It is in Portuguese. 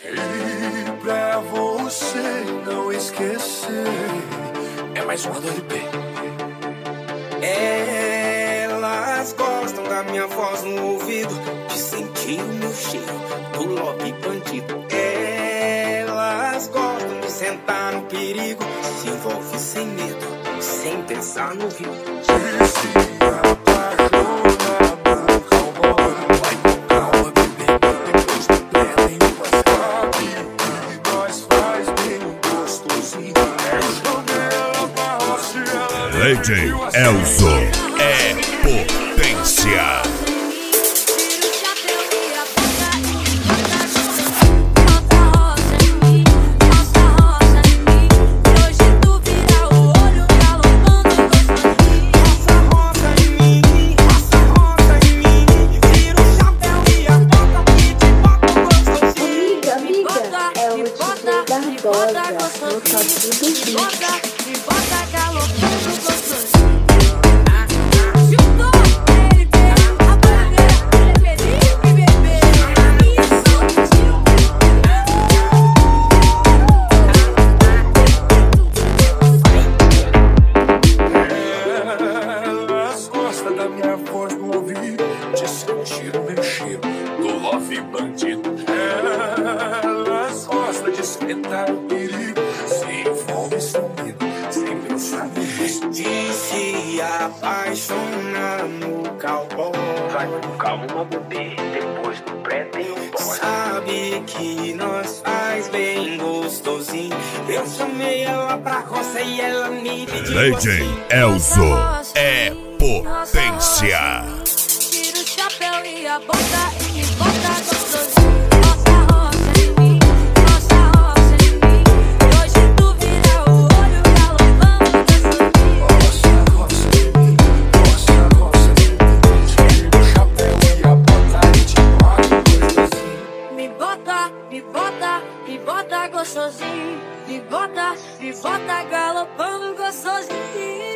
E pra você não esquecer, é mais uma do LP. Elas gostam da minha voz no ouvido, de sentir o meu cheiro do love bandido. Elas gostam de sentar no perigo, se envolve sem medo, sem pensar no risco. DJ Elzo é potência. Elas gostam de espetar o perigo, se envolve sumido, sem pensar no risco. De se apaixonar no cowboy, vai com calma, bebê, depois do pré tem um boy. Sabe que nós faz bem gostosinho. Eu chamei ela pra roça e ela me pediu DJ assim. Elzo é potência. Tira o chapéu e a bota e me bota gostosinho. Nossa roça em mim, nossa roça em mim. Hoje tu vira o olho galopando gostosinho. Nossa roça em mim, nossa roça em mim. Tira o chapéu e a bota e te bota gostosinho. Me bota, me bota, me bota gostosinho. Me bota galopando gostosinho.